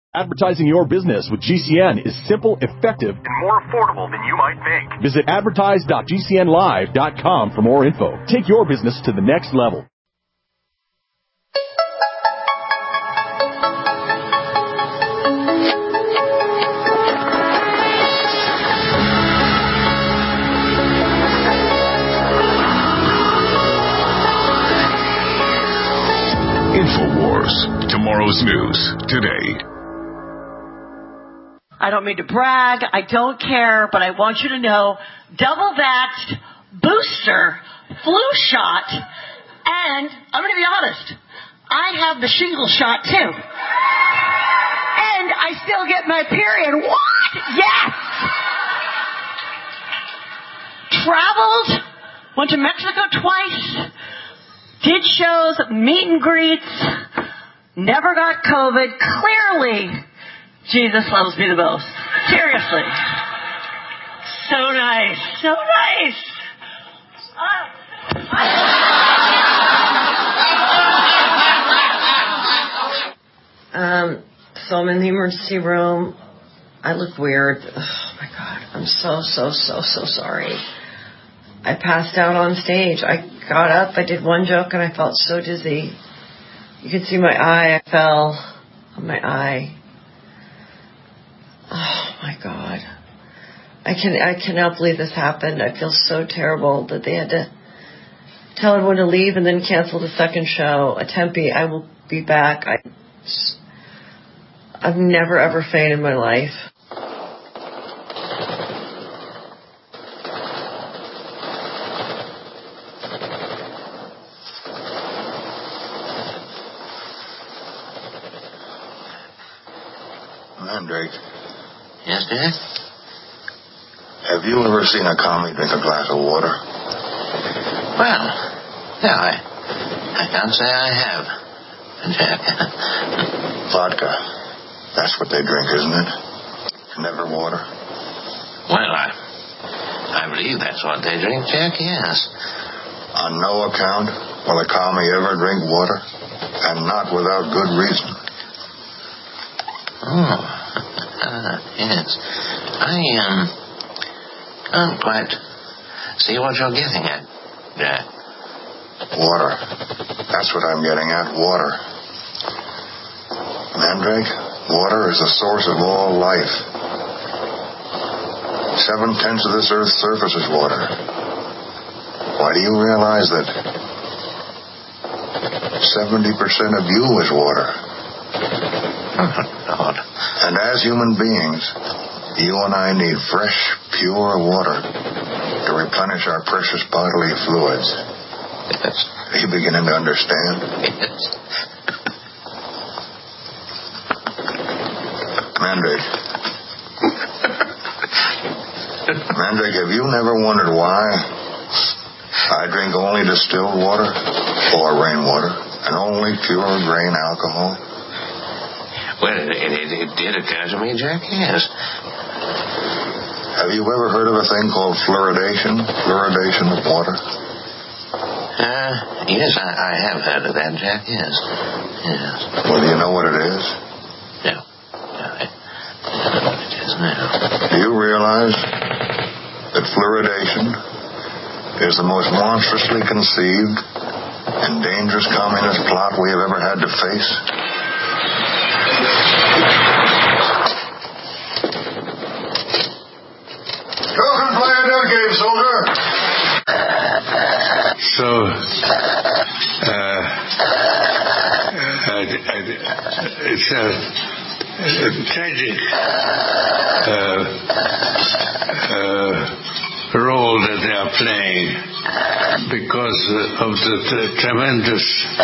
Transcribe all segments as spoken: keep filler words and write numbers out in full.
Advertising your business with G C N is simple, effective, and more affordable than you might think. Visit advertise dot g c n live dot com for more info. Take your business to the next level. InfoWars, tomorrow's news today. I don't mean to brag. I don't care, but I want you to know, double-vaxxed, booster, flu shot, and I'm going to be honest, I have the shingle shot too. And I still get my period. What? Yes! Traveled, went to Mexico twice, did shows, meet and greets, never got COVID. Clearly, Jesus loves me the most. Seriously. So nice. So nice. Um, so I'm in the emergency room. I look weird. Oh my God. I'm so, so, so, so sorry. I passed out on stage. I got up. I did one joke and I felt so dizzy. You could see my eye. I fell on my eye. Oh my God. I can I cannot believe this happened. I feel so terrible that they had to tell everyone to leave and then cancel the second show at Tempe. I will be back. I, I've never ever fainted in my life. Mandrake. Yes, dear? Have you ever seen a commie drink a glass of water? Well, yeah, I, I can't say I have, Jack. Vodka. That's what they drink, isn't it? Never water. Well, I, I believe that's what they drink, Jack, yes. On no account will a commie ever drink water, and not without good reason. Oh, uh, yes. I, um, can't quite see what you're getting at, Jack. Water. That's what I'm getting at, water. Mandrake, water is the source of all life. Seven-tenths of this Earth's surface is water. Why, do you realize that seventy percent of you is water? God. And as human beings, you and I need fresh, pure water to replenish our precious bodily fluids. Yes. Are you beginning to understand? Yes. Mandrake. Mandrake, have you never wondered why I drink only distilled water or rainwater and only pure grain alcohol? Well, it, it, it did occur to me, Jack, yes. Have you ever heard of a thing called fluoridation? Fluoridation of water? Uh, yes, I, I have heard of that, Jack, yes. Yes. Well, do you know what it is? No. No, I don't know what it is now. Do you realize that fluoridation is the most monstrously conceived and dangerous communist plot we have ever had to face? You can play a dead game, soldier. So, uh, uh, it's a, a tragic uh, uh, role that they are playing because of the t- tremendous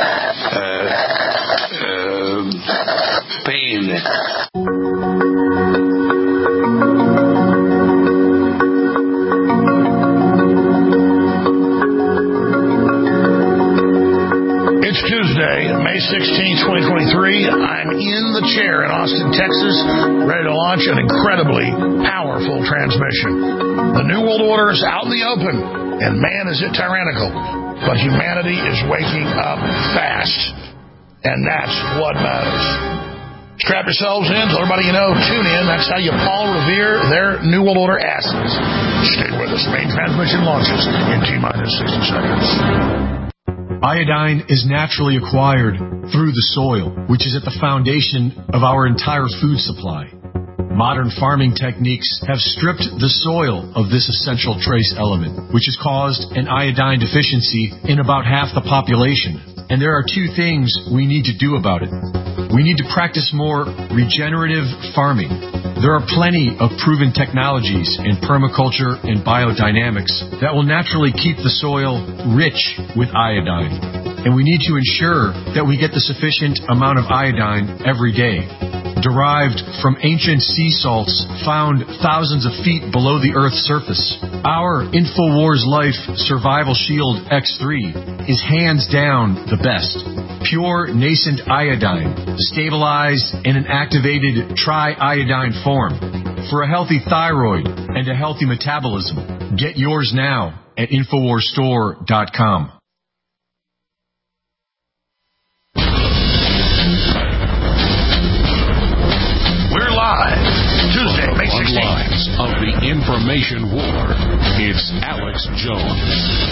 uh, uh, pain. May sixteenth, twenty twenty-three, I'm in the chair in Austin, Texas, ready to launch an incredibly powerful transmission. The New World Order is out in the open, and man is it tyrannical. But humanity is waking up fast, and that's what matters. Strap yourselves in. Tell everybody you know. Tune in. That's how you Paul Revere their New World Order asses. Stay with us. Main transmission launches in T-minus sixty seconds. Iodine is naturally acquired through the soil, which is at the foundation of our entire food supply. Modern farming techniques have stripped the soil of this essential trace element, which has caused an iodine deficiency in about half the population. And there are two things we need to do about it. We need to practice more regenerative farming. There are plenty of proven technologies in permaculture and biodynamics that will naturally keep the soil rich with iodine. And we need to ensure that we get the sufficient amount of iodine every day, derived from ancient sea salts found thousands of feet below the Earth's surface. Our InfoWars Life Survival Shield X three is hands down the best. Pure nascent iodine, stabilized in an activated tri-iodine form for a healthy thyroid and a healthy metabolism. Get yours now at Infowars Store dot com. We're live Tuesday, May sixteenth. Lines of the information war. It's Alex Jones.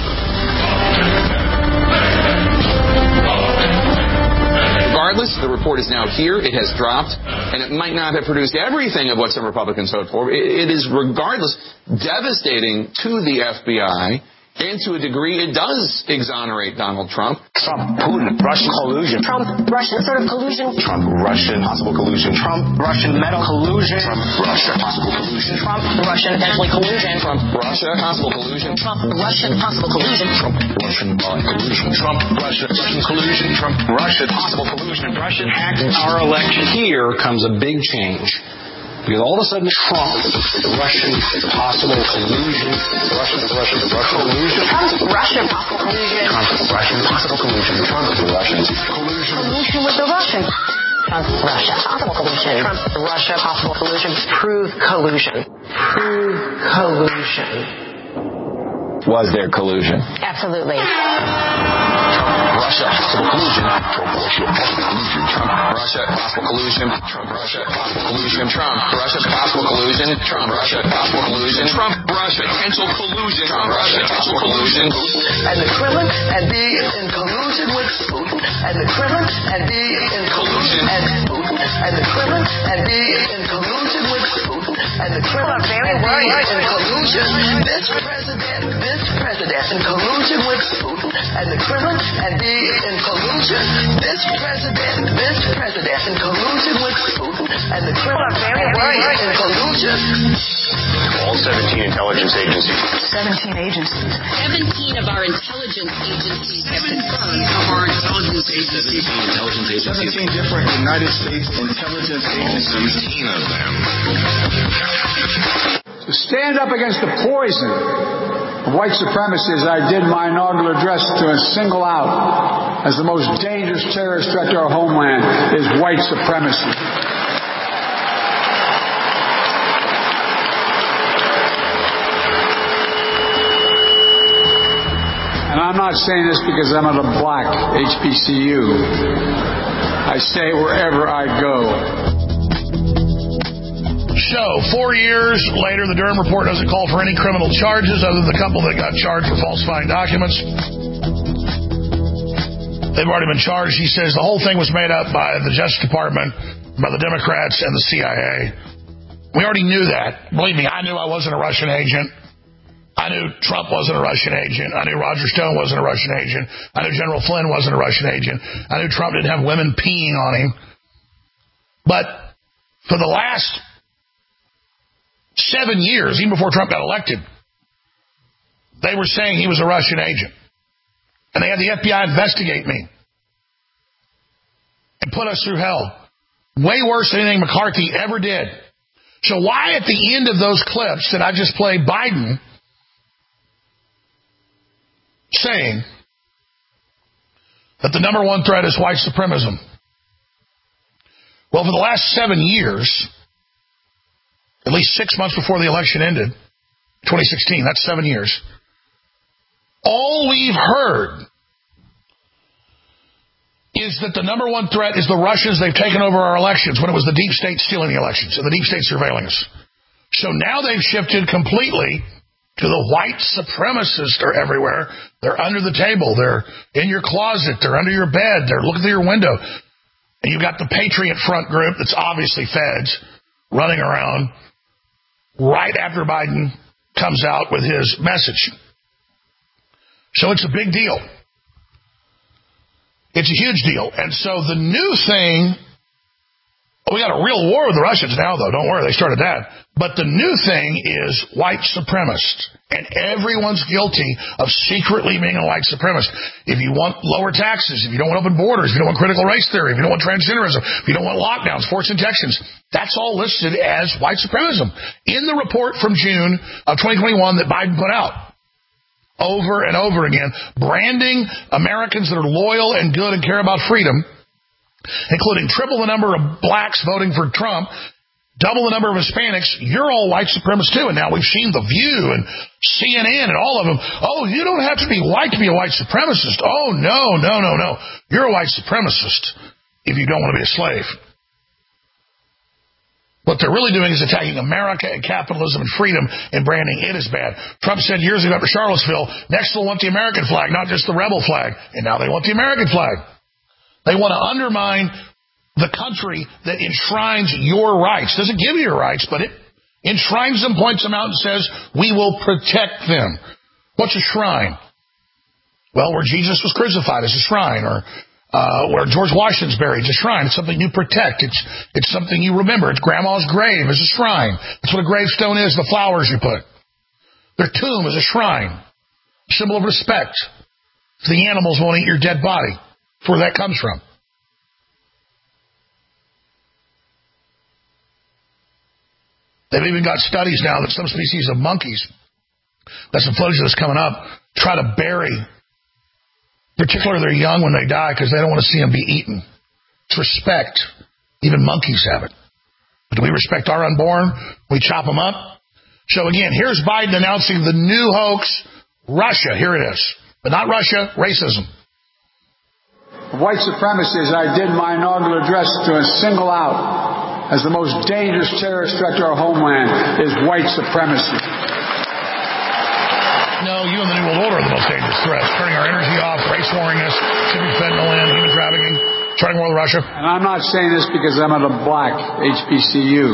Regardless, the report is now here. It has dropped, and it might not have produced everything of what some Republicans hoped for. It is, regardless, devastating to the F B I. And to a degree, it does exonerate Donald Trump. Trump, Putin, Russian collusion. Trump, Russian sort of collusion. Trump, Russian possible collusion. Trump, Russian metal collusion. Trump, Russia possible collusion. Trump, Russian potentially collusion. Trump, Russia possible collusion. Trump, Russian possible collusion. Trump, Russian collusion. Trump, Russia, Russian collusion. Trump, Russia possible collusion. Russian hacked our election. Here comes a big change. Because all of a sudden, Trump, Russian possible collusion, Russian, Russian, Russian collusion. Trump, Russian possible collusion. Trump, Russian possible collusion. Trump, Russian collusion. Collusion with the Russians. Trump, Russia possible collusion. Trump, Russia possible collusion. Prove collusion. Prove collusion. Was there collusion? Absolutely. Russia possible collusion. Trump, Russia possible collusion. Trump, Russia possible collusion. Trump, Russia possible collusion. Trump, Russia possible collusion. Trump, Russia potential collusion. Trump, Russia possible collusion. And the Kremlin and be in collusion with Putin. And the Kremlin and be in collusion and Putin. And the Kremlin and be in collusion with Putin. And the Kremlin and be in collusion. This president, this president in collusion with Putin. And the Kremlin and be in collusion. This president, this president in collusion with Putin. And the Kremlin and be in collusion. All seventeen intelligence agencies. seventeen agencies. seventeen of our intelligence agencies have confirmed. Of our intelligence agencies. seventeen intelligence agencies. seventeen different United States intelligence agencies. seventeen of them. To stand up against the poison of white supremacy, as I did my inaugural address, to single out as the most dangerous terrorist threat to our homeland is white supremacy. And I'm not saying this because I'm at a black H B C U. I say it wherever I go. So, four years later, the Durham report doesn't call for any criminal charges other than the couple that got charged for falsifying documents. They've already been charged. He says the whole thing was made up by the Justice Department, by the Democrats, and the C I A. We already knew that. Believe me, I knew I wasn't a Russian agent. I knew Trump wasn't a Russian agent. I knew Roger Stone wasn't a Russian agent. I knew General Flynn wasn't a Russian agent. I knew Trump didn't have women peeing on him. But for the last seven years, even before Trump got elected, they were saying he was a Russian agent. And they had the F B I investigate me and put us through hell. Way worse than anything McCarthy ever did. So why at the end of those clips that I just played Biden saying that the number one threat is white supremacism? Well, for the last seven years, at least six months before the election ended, twenty sixteen, that's seven years, all we've heard is that the number one threat is the Russians. They've taken over our elections when it was the deep state stealing the elections and the deep state surveilling us. So now they've shifted completely to the white supremacists are everywhere. They're under the table. They're in your closet. They're under your bed. They're looking through your window. And you've got the Patriot Front group that's obviously feds running around right after Biden comes out with his message. So it's a big deal. It's a huge deal. And so the new thing, we got a real war with the Russians now, though. Don't worry, they started that. But the new thing is white supremacists. And everyone's guilty of secretly being a white supremacist. If you want lower taxes, if you don't want open borders, if you don't want critical race theory, if you don't want transgenderism, if you don't want lockdowns, forced injections, that's all listed as white supremacism in the report from June of twenty twenty-one that Biden put out. Over and over again, branding Americans that are loyal and good and care about freedom, including triple the number of blacks voting for Trump, double the number of Hispanics. You're all white supremacists too. And now we've seen The View and C N N and all of them. Oh, you don't have to be white to be a white supremacist. Oh, no, no, no, no. You're a white supremacist if you don't want to be a slave. What they're really doing is attacking America and capitalism and freedom and branding it as bad. Trump said years ago after Charlottesville, next they'll want the American flag, not just the rebel flag. And now they want the American flag. They want to undermine the country that enshrines your rights. Doesn't give you your rights, but it enshrines them, points them out, and says, we will protect them. What's a shrine? Well, where Jesus was crucified is a shrine, or Uh, where George Washington's buried, it's a shrine. It's something you protect. It's it's something you remember. It's grandma's grave is a shrine. That's what a gravestone is, the flowers you put. Their tomb is a shrine, symbol of respect. So the animals won't eat your dead body. That's where that comes from. They've even got studies now that some species of monkeys, that's some footage that's coming up, try to bury particularly they're young when they die because they don't want to see them be eaten. It's respect. Even monkeys have it. But do we respect our unborn? We chop them up. So again, here's Biden announcing the new hoax, Russia. Here it is. But not Russia, racism. White supremacy, as I did my inaugural address, to single out as the most dangerous terrorist threat to our homeland is white supremacy. No, you and the New World Order are the most dangerous threats. Turning our energy off, race warring us, shipping fentanyl in, human trafficking, starting war with Russia. And I'm not saying this because I'm at a black H B C U.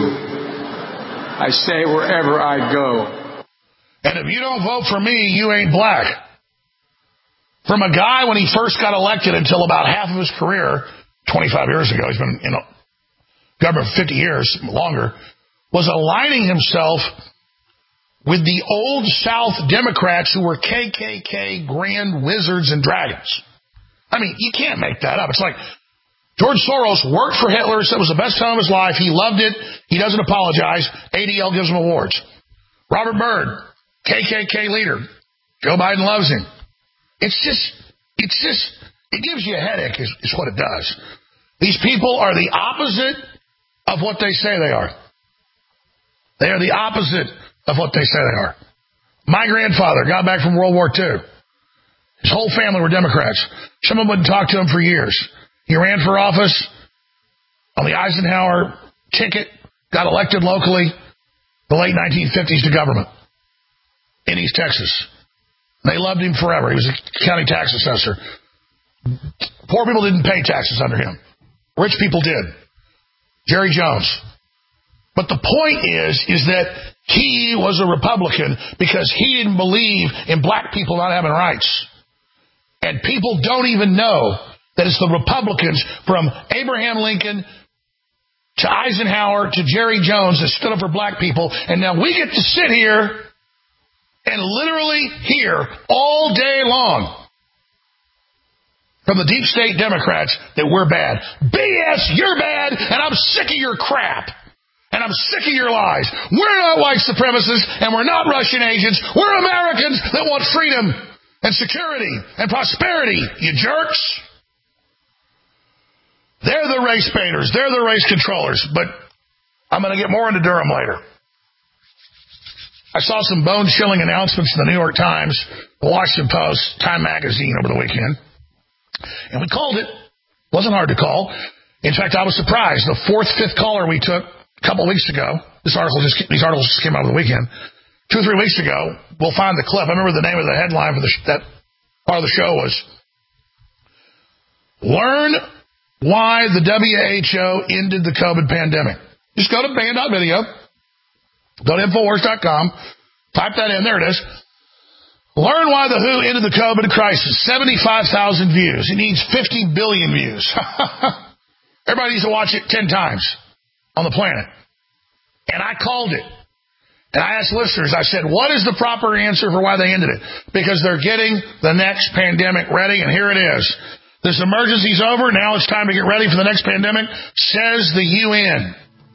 I say it wherever I go. And if you don't vote for me, you ain't black. From a guy when he first got elected until about half of his career, twenty-five years ago, he's been in government for fifty years, longer, was aligning himself with the old South Democrats who were K K K grand wizards and dragons. I mean, you can't make that up. It's like George Soros worked for Hitler, said it was the best time of his life. He loved it. He doesn't apologize. A D L gives him awards. Robert Byrd, K K K leader. Joe Biden loves him. It's just, it's just, it gives you a headache is, is what it does. These people are the opposite of what they say they are. They are the opposite of what they say they are. My grandfather got back from World War Two. His whole family were Democrats. Someone wouldn't talk to him for years. He ran for office on the Eisenhower ticket, got elected locally, the late nineteen fifties to government in East Texas. They loved him forever. He was a county tax assessor. Poor people didn't pay taxes under him. Rich people did. Jerry Jones. But the point is, is that he was a Republican because he didn't believe in black people not having rights. And people don't even know that it's the Republicans from Abraham Lincoln to Eisenhower to Jerry Jones that stood up for black people. And now we get to sit here and literally hear all day long from the deep state Democrats that we're bad. B S, you're bad, and I'm sick of your crap. And I'm sick of your lies. We're not white supremacists, and we're not Russian agents. We're Americans that want freedom and security and prosperity, you jerks. They're the race baiters. They're the race controllers. But I'm going to get more into Durham later. I saw some bone-chilling announcements in the New York Times, the Washington Post, Time Magazine over the weekend. And we called it Wasn't hard to call. In fact, I was surprised. The fourth, fifth caller we took a couple weeks ago, this article just, these articles just came out over the weekend, two or three weeks ago, we'll find the clip. I remember the name of the headline for the, that part of the show was, Learn Why the W H O Ended the COVID Pandemic. Just go to band dot video, go to Infowars dot com, type that in, there it is. Learn Why the W H O Ended the COVID Crisis. seventy-five thousand views. It needs fifty billion views. Everybody needs to watch it ten times on the planet. And I called it. And I asked listeners, I said, what is the proper answer for why they ended it? Because they're getting the next pandemic ready, and here it is. This emergency's over. Now it's time to get ready for the next pandemic, says the U N,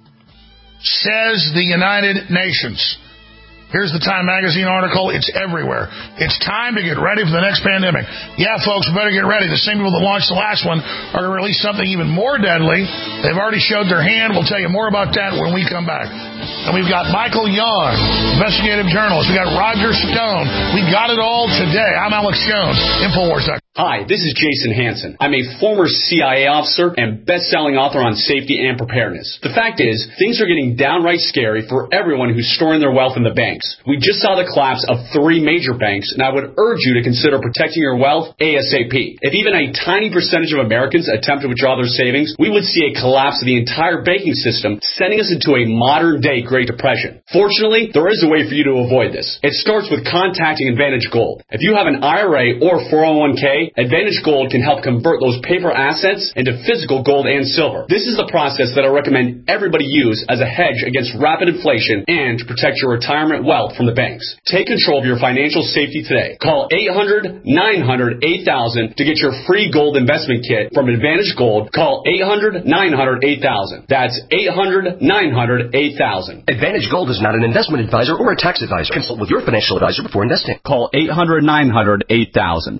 says the United Nations. Here's the Time Magazine article. It's everywhere. It's time to get ready for the next pandemic. Yeah, folks, we better get ready. The same people that launched the last one are going to release something even more deadly. They've already showed their hand. We'll tell you more about that when we come back. And we've got Michael Young, investigative journalist. We've got Roger Stone. We've got it all today. I'm Alex Jones, Infowars dot com. Hi, this is Jason Hansen. I'm a former C I A officer and best-selling author on safety and preparedness. The fact is, things are getting downright scary for everyone who's storing their wealth in the banks. We just saw the collapse of three major banks, and I would urge you to consider protecting your wealth ASAP. If even a tiny percentage of Americans attempt to withdraw their savings, we would see a collapse of the entire banking system, sending us into a modern-day Great Depression. Fortunately, there is a way for you to avoid this. It starts with contacting Advantage Gold. If you have an I R A or four oh one k, Advantage Gold can help convert those paper assets into physical gold and silver. This is the process that I recommend everybody use as a hedge against rapid inflation and to protect your retirement wealth from the banks. Take control of your financial safety today. Call eight hundred, nine hundred, eight thousand to get your free gold investment kit from Advantage Gold. Call eight hundred, nine hundred, eight thousand. That's eight hundred, nine hundred, eight thousand. Advantage Gold is not an investment advisor or a tax advisor. Consult with your financial advisor before investing. Call eight hundred, nine hundred, eight thousand.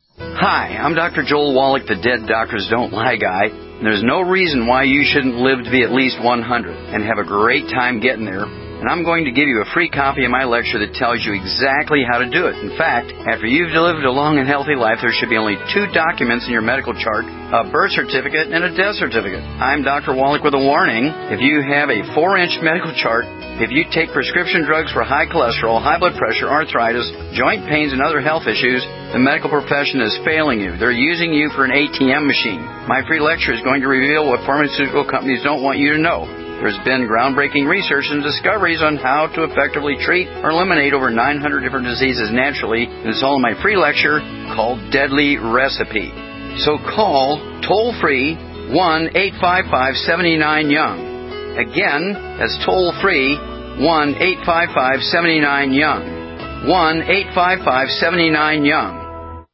Hi, I'm Doctor Joel Wallach, the Dead Doctors Don't Lie guy. There's no reason why you shouldn't live to be at least one hundred and have a great time getting there. And I'm going to give you a free copy of my lecture that tells you exactly how to do it. In fact, after you've lived a long and healthy life, there should be only two documents in your medical chart, a birth certificate and a death certificate. I'm Doctor Wallach with a warning. If you have a four-inch medical chart, if you take prescription drugs for high cholesterol, high blood pressure, arthritis, joint pains, and other health issues, the medical profession is failing you. They're using you for an A T M machine. My free lecture is going to reveal what pharmaceutical companies don't want you to know. There's been groundbreaking research and discoveries on how to effectively treat or eliminate over nine hundred different diseases naturally, and it's all in my free lecture called Deadly Recipe. So call toll-free one eight five five, seven nine young. Again, that's toll-free one eight five five, seven nine young. one eight five five, seven nine young.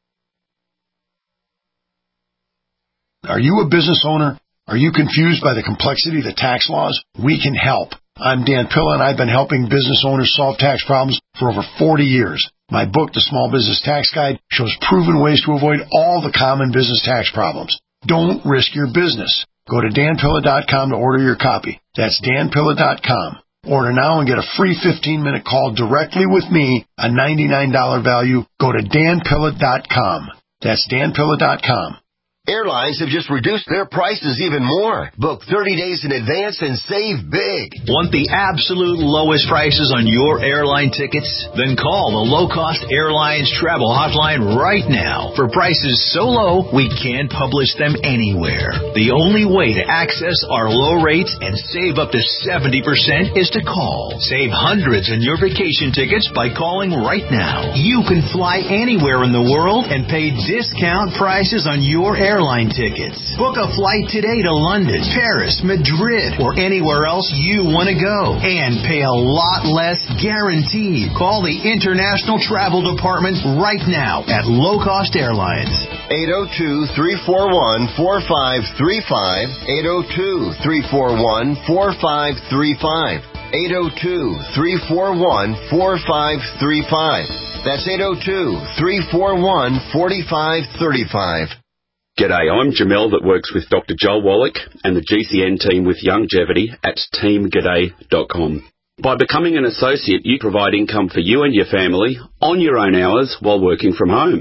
Are you a business owner? Are you confused by the complexity of the tax laws? We can help. I'm Dan Pilla, and I've been helping business owners solve tax problems for over forty years. My book, The Small Business Tax Guide, shows proven ways to avoid all the common business tax problems. Don't risk your business. Go to dan pilla dot com to order your copy. That's dan pilla dot com. Order now and get a free fifteen-minute call directly with me, a ninety-nine dollars value. Go to dan pilla dot com. That's dan pilla dot com. Airlines have just reduced their prices even more. Book thirty days in advance and save big. Want the absolute lowest prices on your airline tickets? Then call the Low Cost Airlines Travel Hotline right now. For prices so low, we can't publish them anywhere. The only way to access our low rates and save up to seventy percent is to call. Save hundreds on your vacation tickets by calling right now. You can fly anywhere in the world and pay discount prices on your airline airline tickets. Book a flight today to London, Paris, Madrid, or anywhere else you want to go. And pay a lot less guaranteed. Call the International Travel Department right now at Low Cost Airlines. eight oh two, three four one, four five three five. eight oh two, three four one, four five three five. eight oh two, three four one, four five three five. That's eight oh two, three four one, four five three five. G'day, I'm Jamel that works with Doctor Joel Wallach and the G C N team with Longevity at team g'day dot com. By becoming an associate, you provide income for you and your family on your own hours while working from home.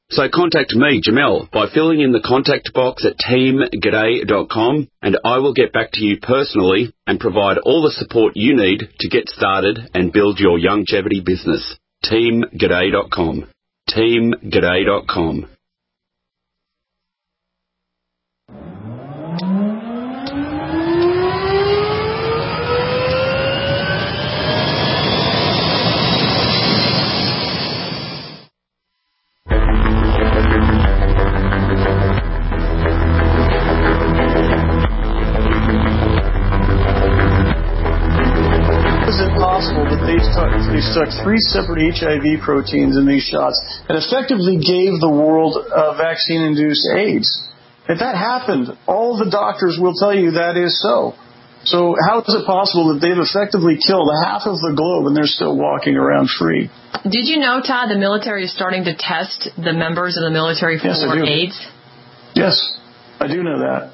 So contact me, Jamel, by filling in the contact box at team g'day dot com, and I will get back to you personally and provide all the support you need to get started and build your longevity business. team g'day dot com. team g'day dot com. That they stuck, they stuck three separate H I V proteins in these shots and effectively gave the world uh, vaccine-induced AIDS. If that happened, all the doctors will tell you that is so. So how is it possible that they've effectively killed half of the globe and they're still walking around free? Did you know, Todd, the military is starting to test the members of the military for yes, I do. AIDS? Yes, I do know that.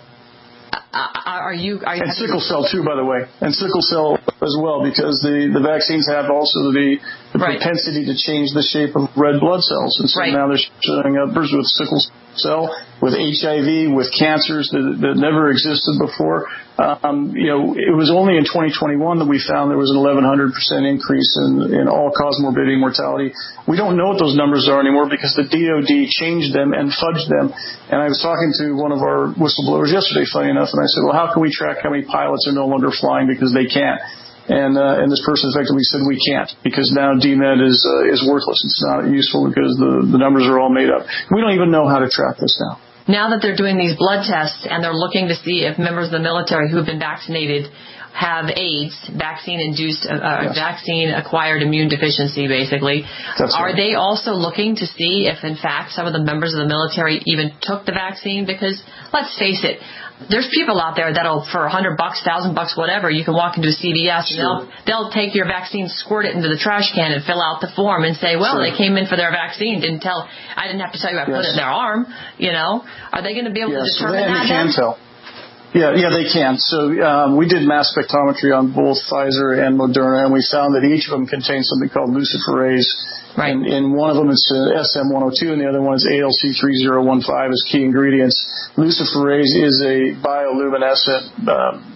Uh, are you? Are you and sickle cell too, by the way, and sickle cell as well, because the, the vaccines have also the, the right. propensity to change the shape of red blood cells, and so right. now they're showing up with sickle cell, with H I V, with cancers that, that never existed before. Um, you know, it was only in twenty twenty-one that we found there was an eleven hundred percent increase in, in all-cause morbidity and mortality. We don't know what those numbers are anymore because the D O D changed them and fudged them. And I was talking to one of our whistleblowers yesterday, funny enough, and I said, well, how can we track how many pilots are no longer flying because they can't? And uh, and this person effectively said we can't because now D MED is uh, is worthless. It's not useful because the, the numbers are all made up. We don't even know how to track this now. Now that they're doing these blood tests and they're looking to see if members of the military who have been vaccinated have AIDS, vaccine-induced, uh, yes. vaccine-acquired immune deficiency, basically, That's are right. they also looking to see if, in fact, some of the members of the military even took the vaccine? Because, let's face it, there's people out there that'll, for a hundred bucks, thousand bucks, whatever, you can walk into a C V S and they'll, they'll take your vaccine, squirt it into the trash can and fill out the form and say, well, sure. they came in for their vaccine, didn't tell, I didn't have to tell you I yes. put it in their arm, you know. Are they going to be able yes. to determine and that? They can then? tell. Yeah, yeah, they can. So um, we did mass spectrometry on both Pfizer and Moderna, and we found that each of them contains something called luciferase. Right. And, and one of them is S M one oh two, and the other one is A L C three oh one five as key ingredients. Luciferase is a bioluminescent um,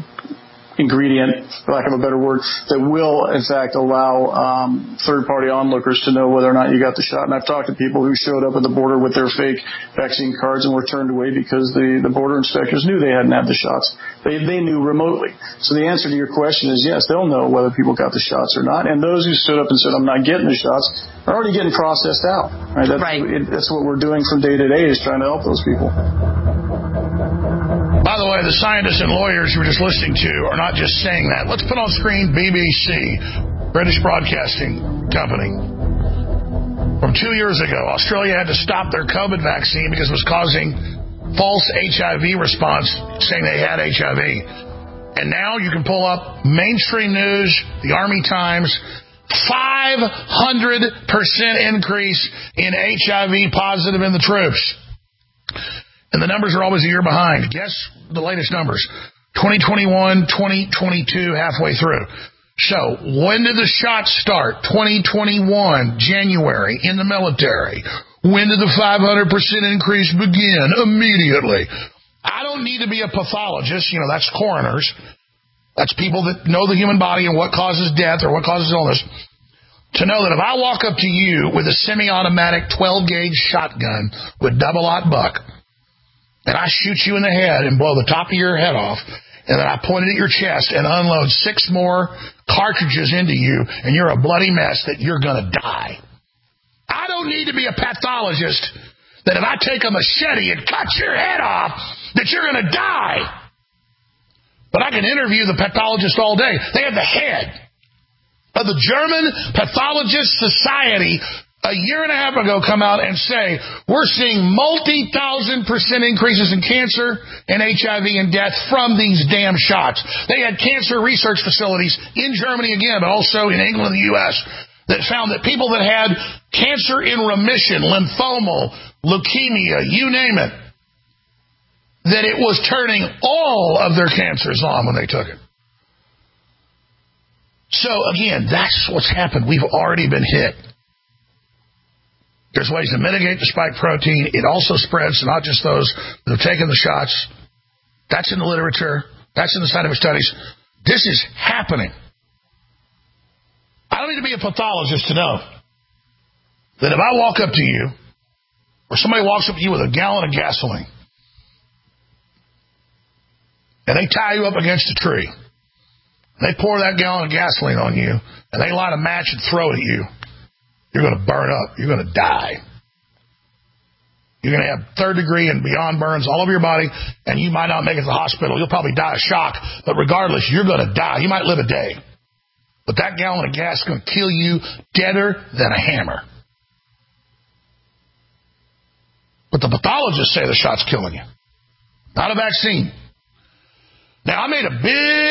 ingredient, for lack of a better word, that will, in fact, allow um, third-party onlookers to know whether or not you got the shot. And I've talked to people who showed up at the border with their fake vaccine cards and were turned away because the, the border inspectors knew they hadn't had the shots. They, they knew remotely. So the answer to your question is yes, they'll know whether people got the shots or not. And those who stood up and said, I'm not getting the shots, are already getting processed out. Right? That's, right. It, that's what we're doing from day to day, is trying to help those people. By the way, the scientists and lawyers you were just listening to are not just saying that. Let's put on screen B B C, British Broadcasting Company. From two years ago, Australia had to stop their COVID vaccine because it was causing false H I V response, saying they had H I V. And now you can pull up mainstream news, the Army Times, five hundred percent increase in H I V positive in the troops. And the numbers are always a year behind. Guess the latest numbers. twenty twenty-one, twenty twenty-two, halfway through. So, when did the shots start? twenty twenty-one, January, in the military. When did the five hundred percent increase begin? Immediately. I don't need to be a pathologist. You know, that's coroners. That's people that know the human body and what causes death or what causes illness. To know that if I walk up to you with a semi-automatic twelve-gauge shotgun with double-aught buck, and I shoot you in the head and blow the top of your head off, and then I point it at your chest and unload six more cartridges into you, and you're a bloody mess, that you're going to die. I don't need to be a pathologist that if I take a machete and cut your head off, that you're going to die. But I can interview the pathologist all day. They have the head of the German Pathologist Society a year and a half ago come out and say, we're seeing multi-thousand percent increases in cancer and H I V and death from these damn shots. They had cancer research facilities in Germany again, but also in England and the U S that found that people that had cancer in remission, lymphoma, leukemia, you name it, that it was turning all of their cancers on when they took it. So again, that's what's happened. We've already been hit. There's ways to mitigate the spike protein. It also spreads to not just those that have taken the shots. That's in the literature. That's in the scientific studies. This is happening. I don't need to be a pathologist to know that if I walk up to you, or somebody walks up to you with a gallon of gasoline, and they tie you up against a tree, and they pour that gallon of gasoline on you, and they light a match and throw it at you, you're going to burn up. You're going to die. You're going to have third degree and beyond burns all over your body, and you might not make it to the hospital. You'll probably die of shock, but regardless, you're going to die. You might live a day. But that gallon of gas is going to kill you deader than a hammer. But the pathologists say the shot's killing you, not a vaccine. Now, I made a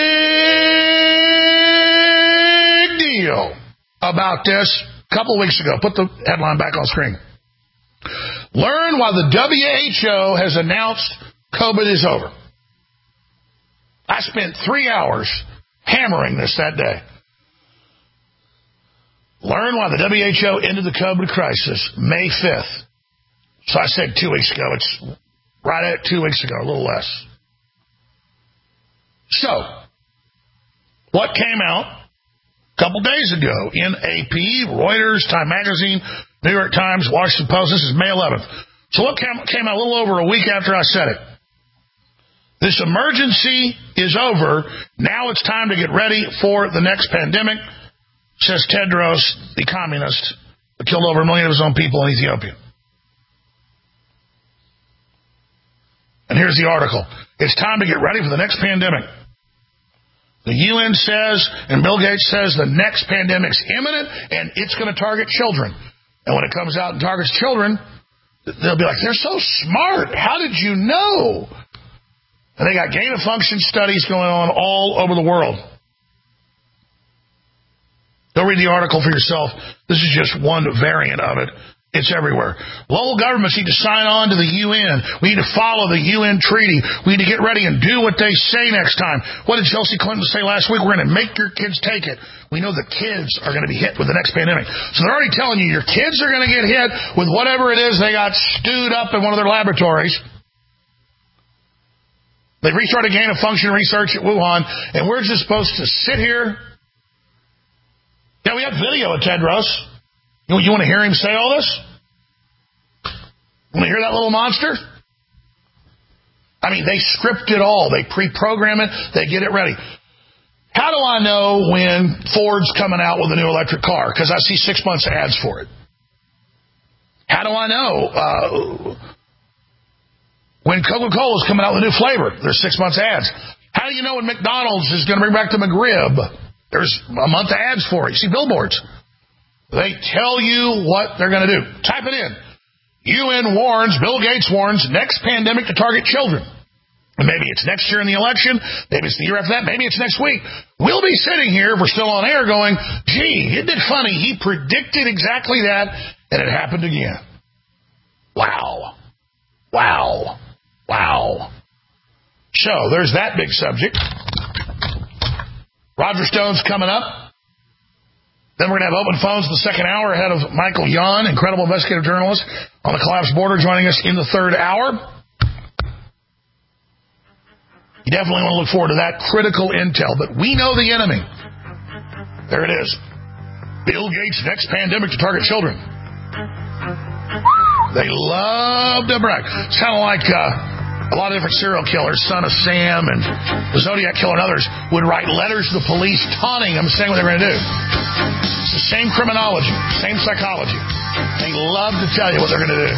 big deal about this a couple of weeks ago. Put the headline back on screen. Learn why the W H O has announced COVID is over. I spent three hours hammering this that day. Learn why the W H O ended the COVID crisis May fifth. So I said two weeks ago. It's right at two weeks ago, a little less. So, what came out a couple days ago in A P, Reuters, Time Magazine, New York Times, Washington Post? This is May eleventh. So what came, came out a little over a week after I said it? This emergency is over. Now it's time to get ready for the next pandemic, says Tedros, the communist, who killed over a million of his own people in Ethiopia. And here's the article. It's time to get ready for the next pandemic. The U N says, and Bill Gates says, the next pandemic's imminent, and it's going to target children. And when it comes out and targets children, they'll be like, they're so smart. How did you know? And they got gain-of-function studies going on all over the world. Go read the article for yourself. This is just one variant of it. It's everywhere. Local governments need to sign on to the U N. We need to follow the U N treaty. We need to get ready and do what they say next time. What did Chelsea Clinton say last week? We're going to make your kids take it. We know the kids are going to be hit with the next pandemic. So they're already telling you your kids are going to get hit with whatever it is they got stewed up in one of their laboratories. They've restarted gain-of-function research at Wuhan, and we're just supposed to sit here. Yeah, we have video of Tedros. You, you want to hear him say all this? You want to hear that little monster? I mean, they script it all. They pre-program it. They get it ready. How do I know when Ford's coming out with a new electric car? Because I see six months ads for it. How do I know uh, when Coca-Cola's coming out with a new flavor? There's six months ads. How do you know when McDonald's is going to bring back the McRib? There's a month of ads for it. You see billboards. They tell you what they're going to do. Type it in. U N warns, Bill Gates warns, next pandemic to target children. And maybe it's next year in the election. Maybe it's the year after that. Maybe it's next week. We'll be sitting here, if we're still on air, going, gee, isn't it funny? He predicted exactly that, and it happened again. Wow. Wow. Wow. So, there's that big subject. Roger Stone's coming up. Then we're going to have open phones the second hour ahead of Michael Yon, incredible investigative journalist on the collapsed border, joining us in the third hour. You definitely want to look forward to that critical intel. But we know the enemy. There it is. Bill Gates' next pandemic to target children. They love to brag. It's kind of like uh, a lot of different serial killers, Son of Sam and the Zodiac Killer and others, would write letters to the police taunting them, saying what they're going to do. It's the same criminology, same psychology. They love to tell you what they're going to do.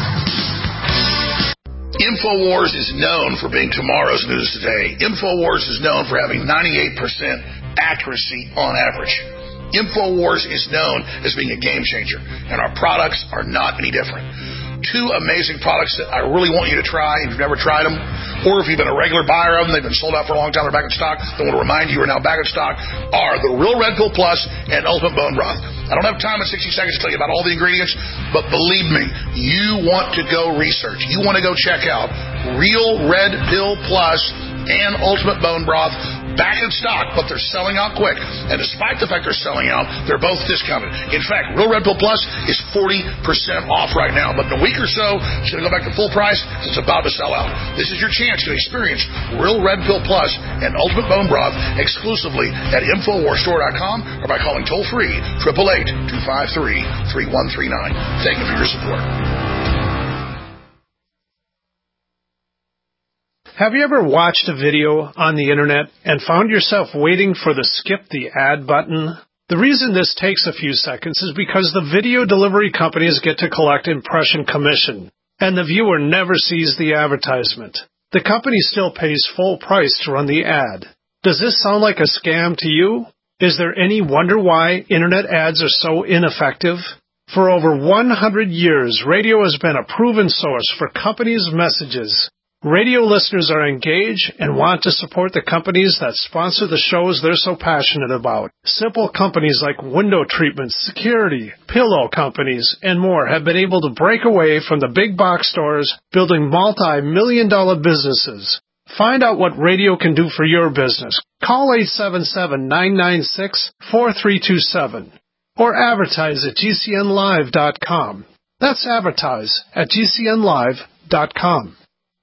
InfoWars is known for being tomorrow's news today. InfoWars is known for having ninety-eight percent accuracy on average. InfoWars is known as being a game changer, and our products are not any different. Two amazing products that I really want you to try if you've never tried them, or if you've been a regular buyer of them, they've been sold out for a long time, they're back in stock, I want to remind you are now back in stock, are the Real Red Pill Plus and Ultimate Bone Broth. I don't have time in sixty seconds to tell you about all the ingredients, but believe me, you want to go research. You want to go check out Real Red Pill Plus and Ultimate Bone Broth. back in stock, but they're selling out quick. And despite the fact they're selling out, they're both discounted. In fact, Real Red Pill Plus is forty percent off right now. But in a week or so, it's going to go back to full price because it's about to sell out. This is your chance to experience Real Red Pill Plus and Ultimate Bone Broth exclusively at Infowars Store dot com or by calling toll-free eight eight eight, two five three, three one three nine. Thank you for your support. Have you ever watched a video on the internet and found yourself waiting for the skip the ad button? The reason this takes a few seconds is because the video delivery companies get to collect impression commission, and the viewer never sees the advertisement. The company still pays full price to run the ad. Does this sound like a scam to you? Is there any wonder why internet ads are so ineffective? For over one hundred years, radio has been a proven source for companies' messages. Radio listeners are engaged and want to support the companies that sponsor the shows they're so passionate about. Simple companies like window treatments, security, pillow companies, and more have been able to break away from the big box stores, building multi-million dollar businesses. Find out what radio can do for your business. Call eight seven seven, nine nine six, four three two seven or advertise at G C N live dot com. That's advertise at G C N live dot com.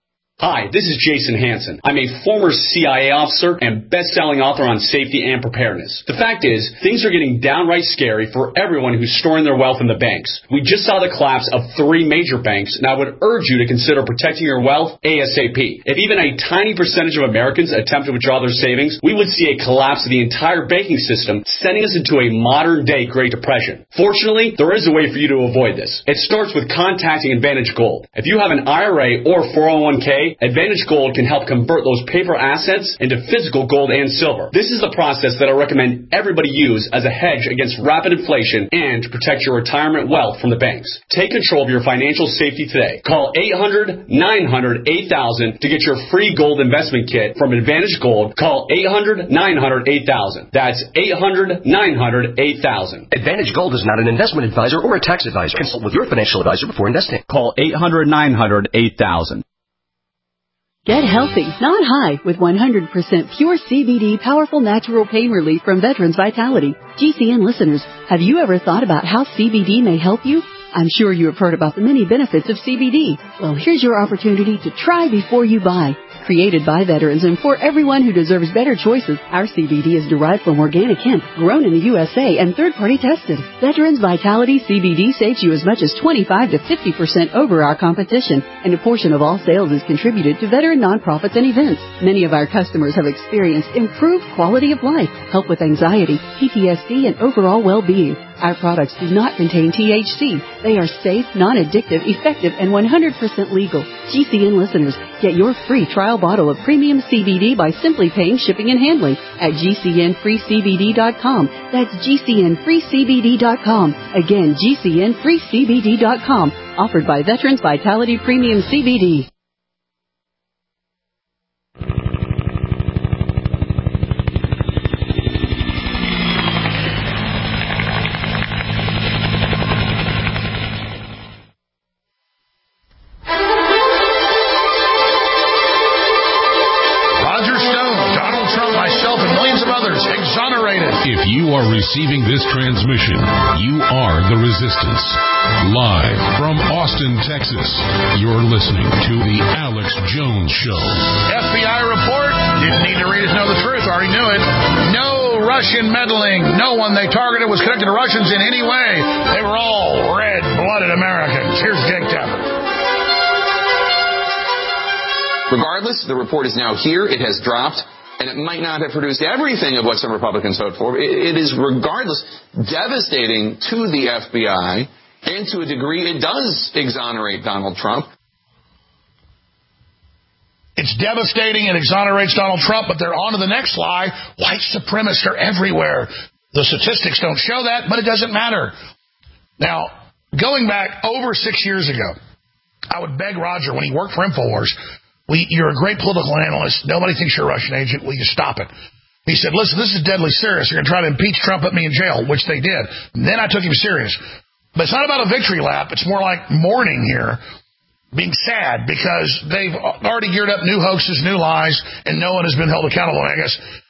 Hi, this is Jason Hansen. I'm a former C I A officer and best-selling author on safety and preparedness. The fact is, things are getting downright scary for everyone who's storing their wealth in the banks. We just saw the collapse of three major banks, and I would urge you to consider protecting your wealth ASAP. If even a tiny percentage of Americans attempt to withdraw their savings, we would see a collapse of the entire banking system, sending us into a modern-day Great Depression. Fortunately, there is a way for you to avoid this. It starts with contacting Advantage Gold. If you have an I R A or four oh one k, Advantage Gold can help convert those paper assets into physical gold and silver. This is the process that I recommend everybody use as a hedge against rapid inflation and to protect your retirement wealth from the banks. Take control of your financial safety today. Call eight hundred, nine hundred, eight thousand to get your free gold investment kit from Advantage Gold. Call eight hundred, nine hundred, eight thousand. That's eight hundred, nine hundred, eight thousand. Advantage Gold is not an investment advisor or a tax advisor. Consult with your financial advisor before investing. Call eight hundred, nine hundred, eight thousand. Get healthy, not high, with one hundred percent pure C B D powerful natural pain relief from Veterans Vitality. G C N listeners, have you ever thought about how C B D may help you? I'm sure you have heard about the many benefits of C B D. Well, here's your opportunity to try before you buy. Created by veterans and for everyone who deserves better choices, our C B D is derived from organic hemp, grown in the U S A and third-party tested. Veterans Vitality C B D saves you as much as twenty-five to fifty percent over our competition, and a portion of all sales is contributed to veteran nonprofits and events. Many of our customers have experienced improved quality of life, help with anxiety, P T S D, and overall well-being. Our products do not contain T H C. They are safe, non-addictive, effective, and one hundred percent legal. G C N listeners, get your free trial bottle of premium C B D by simply paying shipping and handling at G C N free C B D dot com. That's G C N free C B D dot com. Again, G C N free C B D dot com. Offered by Veterans Vitality Premium C B D. If you are receiving this transmission, you are the resistance. Live from Austin, Texas, you're listening to The Alex Jones Show. F B I report. Didn't need to read it to know the truth. Already knew it. No Russian meddling. No one they targeted was connected to Russians in any way. They were all red-blooded Americans. Here's Jake Tapper. Regardless, the report is now here. It has dropped. And it might not have produced everything of what some Republicans hoped for. It, it is, regardless, devastating to the F B I, and to a degree, it does exonerate Donald Trump. It's devastating. It exonerates Donald Trump, but they're on to the next lie. White supremacists are everywhere. The statistics don't show that, but it doesn't matter. Now, going back over six years ago, I would beg Roger, when he worked for InfoWars, We, you're a great political analyst. Nobody thinks you're a Russian agent. Will you stop it? He said, listen, this is deadly serious. You're going to try to impeach Trump, put me in jail, which they did. And then I took him serious. But it's not about a victory lap. It's more like mourning here, being sad because they've already geared up new hoaxes, new lies, and no one has been held accountable. And I guess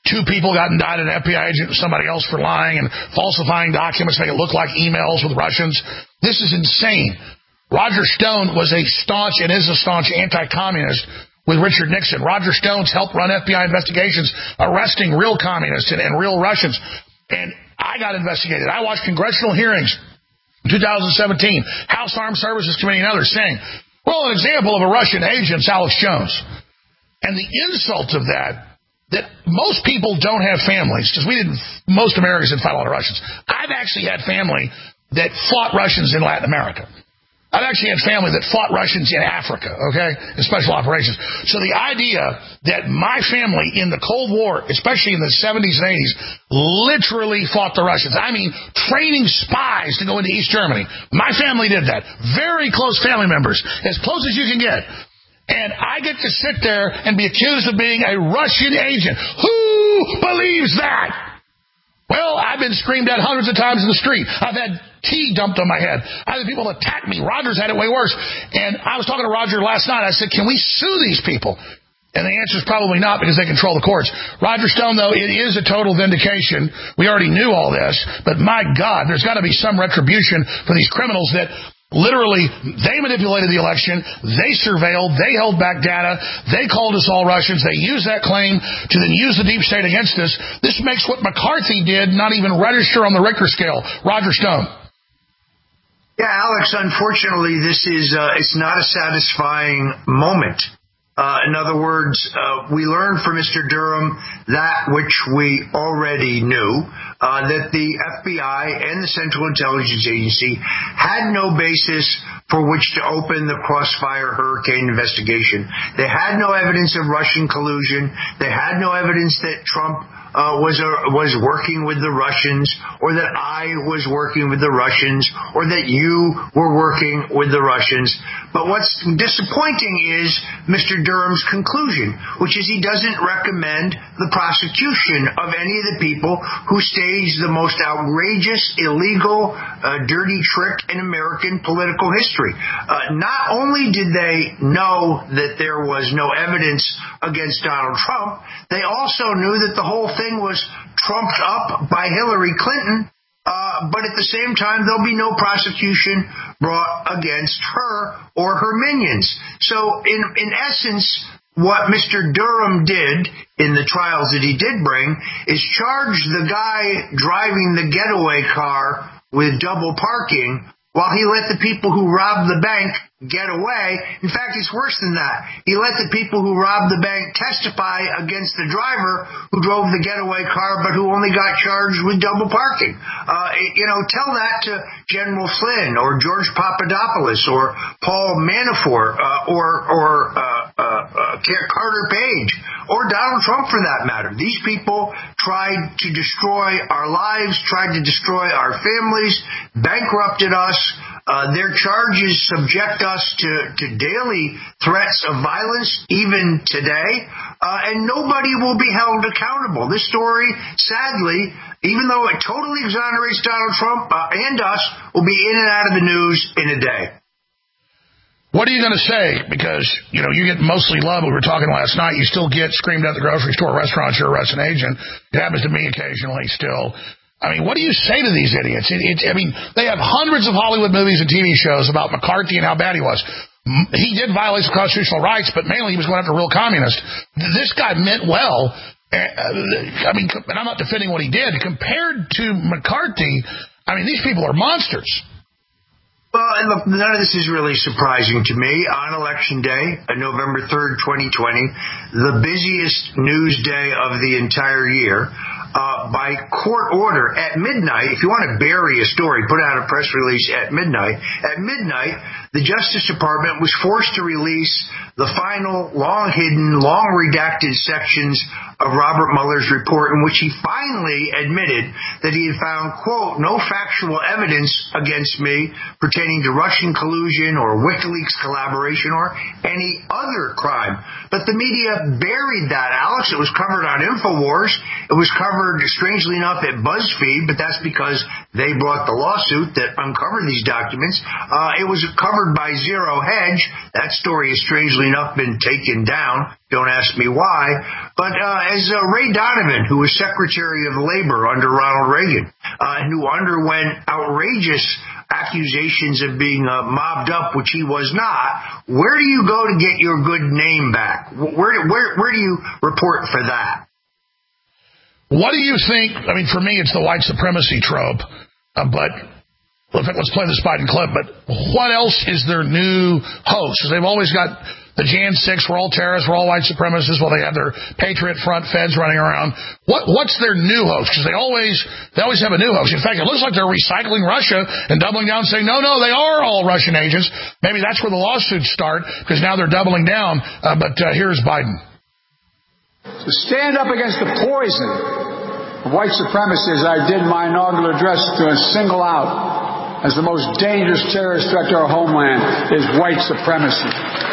two people got indicted, an F B I agent and somebody else, for lying and falsifying documents, make it look like emails with Russians. This is insane. Roger Stone was a staunch and is a staunch anti-communist with Richard Nixon. Roger Stone's helped run F B I investigations, arresting real communists and, and real Russians. And I got investigated. I watched congressional hearings in two thousand seventeen, House Armed Services Committee and others saying, well, an example of a Russian agent's Alex Jones. And the insult of that, that most people don't have families, because we didn't, most Americans didn't fight a lot of Russians. I've actually had family that fought Russians in Latin America. I've actually had family that fought Russians in Africa, okay, in special operations. So the idea that my family in the Cold War, especially in the seventies and eighties, literally fought the Russians. I mean, training spies to go into East Germany. My family did that. Very close family members, as close as you can get. And I get to sit there and be accused of being a Russian agent. Who believes that? Well, I've been screamed at hundreds of times in the street. I've had tea dumped on my head. I had people attack me. Roger's had it way worse. And I was talking to Roger last night. I said, can we sue these people? And the answer is probably not, because they control the courts. Roger Stone, though, it is a total vindication. We already knew all this. But my God, there's got to be some retribution for these criminals that literally, they manipulated the election, they surveilled, they held back data, they called us all Russians, they used that claim to then use the deep state against us. This makes what McCarthy did not even register on the Richter scale. Roger Stone. Yeah, Alex, unfortunately, this is uh, it's not a satisfying moment. Uh, in other words, uh, we learned from Mister Durham that which we already knew, uh, that the F B I and the Central Intelligence Agency had no basis for which to open the Crossfire hurricane investigation. They had no evidence of Russian collusion. They had no evidence that Trump Uh, was uh, was working with the Russians, or that I was working with the Russians, or that you were working with the Russians. But what's disappointing is Mister Durham's conclusion, which is he doesn't recommend the prosecution of any of the people who staged the most outrageous, illegal, uh, dirty trick in American political history. Uh, not only did they know that there was no evidence against Donald Trump, they also knew that the whole thing thing was trumped up by Hillary Clinton, uh, but at the same time, there'll be no prosecution brought against her or her minions. So in, in essence, what Mister Durham did in the trials that he did bring is charge the guy driving the getaway car with double parking while he let the people who robbed the bank get away. In fact, it's worse than that. He let the people who robbed the bank testify against the driver who drove the getaway car, but who only got charged with double parking. Uh, you know, tell that to General Flynn or George Papadopoulos or Paul Manafort uh, or or uh, uh, uh, Carter Page or Donald Trump, for that matter. These people tried to destroy our lives, tried to destroy our families, bankrupted us. Uh, their charges subject us to, to daily threats of violence, even today, uh, and nobody will be held accountable. This story, sadly, even though it totally exonerates Donald Trump uh, and us, will be in and out of the news in a day. What are you going to say? Because, you know, you get mostly love. We were talking last night. You still get screamed at the grocery store, restaurants, you're a Russian agent. It happens to me occasionally still. I mean, what do you say to these idiots? It, it, I mean, they have hundreds of Hollywood movies and T V shows about McCarthy and how bad he was. He did violate some constitutional rights, but mainly he was going after real communists. This guy meant well. I mean, and I'm not defending what he did. Compared to McCarthy, I mean, these people are monsters. Well, and look, none of this is really surprising to me. On Election Day, November third, twenty twenty, the busiest news day of the entire year, uh, by court order at midnight, if you want to bury a story, put out a press release at midnight. At midnight, the Justice Department was forced to release the final, long-hidden, long-redacted sections of Robert Mueller's report, in which he finally admitted that he had found, quote, no factual evidence against me pertaining to Russian collusion or WikiLeaks collaboration or any other crime. But the media buried that, Alex. It was covered on InfoWars. It was covered, strangely enough, at BuzzFeed, but that's because they brought the lawsuit that uncovered these documents. Uh, it was covered by Zero Hedge. That story has, strangely enough, been taken down Don't ask me why. But uh, as uh, Ray Donovan, who was Secretary of Labor under Ronald Reagan, uh, and who underwent outrageous accusations of being uh, mobbed up, which he was not, where do you go to get your good name back? Where, where, where do you report for that? What do you think? I mean, for me, it's the white supremacy trope, uh, but... In fact, let's play this Biden clip, but what else is their new hoax? Because they've always got the Jan six, we're all terrorists, we're all white supremacists, while they have their Patriot Front feds running around. What What's their new hoax? Because they always they always have a new hoax. In fact, it looks like they're recycling Russia and doubling down, saying, no, no, they are all Russian agents. Maybe that's where the lawsuits start, because now they're doubling down. Uh, but uh, here's Biden. To stand up against the poison of white supremacy, as I did my inaugural address, to single out as the most dangerous terrorist threat to our homeland is white supremacy.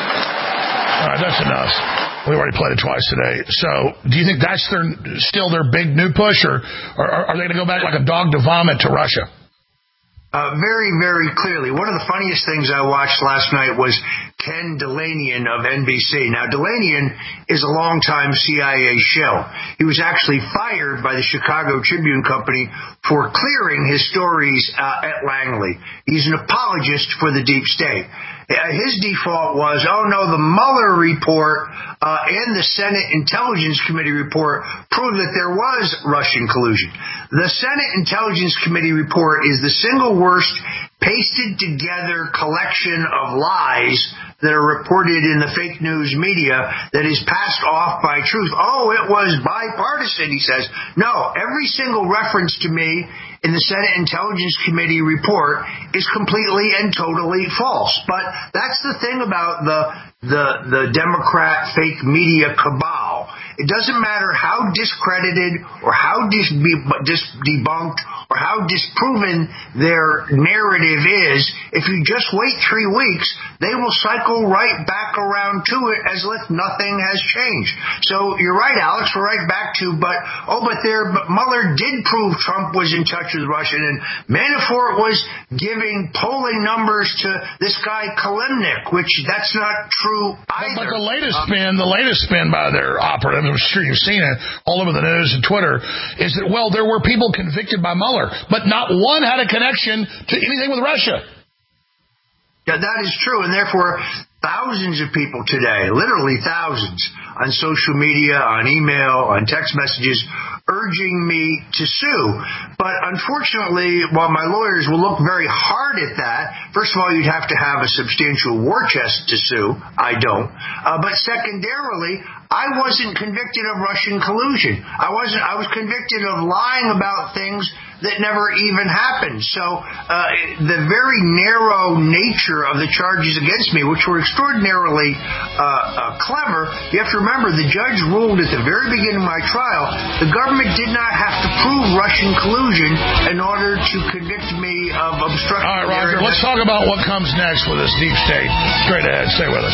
All right, that's enough. We already played it twice today. So do you think that's their still their big new push, or, or are they going to go back like a dog to vomit to Russia? Uh, very, very clearly. One of the funniest things I watched last night was Ken Dilanian of N B C. Now, Dilanian is a longtime C I A shill. He was actually fired by the Chicago Tribune Company for clearing his stories uh, at Langley. He's an apologist for the deep state. His default was, oh, no, the Mueller report uh, and the Senate Intelligence Committee report proved that there was Russian collusion. The Senate Intelligence Committee report is the single worst pasted together collection of lies that are reported in the fake news media that is passed off by truth. Oh, it was bipartisan, he says. No, every single reference to me in the Senate Intelligence Committee report is completely and totally false. But that's the thing about the the the Democrat fake media cabal. It doesn't matter how discredited or how dis- dis- debunked or how disproven their narrative is. If you just wait three weeks, they will cycle right back around to it as if nothing has changed. So you're right, Alex. We're right back to, but, oh, but there, but Mueller did prove Trump was in touch with Russia, and Manafort was giving polling numbers to this guy Kalemnik, which that's not true either. But the latest spin, the latest spin by their operatives, I'm sure you've seen it all over the news and Twitter, is that, well, there were people convicted by Mueller, but not one had a connection to anything with Russia. Yeah, that is true, and therefore thousands of people today, literally thousands, on social media, on email, on text messages, urging me to sue. But unfortunately, while my lawyers will look very hard at that, first of all, you'd have to have a substantial war chest to sue. I don't. Uh, but secondarily, I wasn't convicted of Russian collusion. I wasn't. I was convicted of lying about things that never even happened. So uh, the very narrow nature of the charges against me, which were extraordinarily uh, uh, clever, you have to remember the judge ruled at the very beginning of my trial, the government did not have to prove Russian collusion in order to convict me of obstruction. All right, Roger, let's talk about what comes next with this deep state. Straight ahead. Stay with us.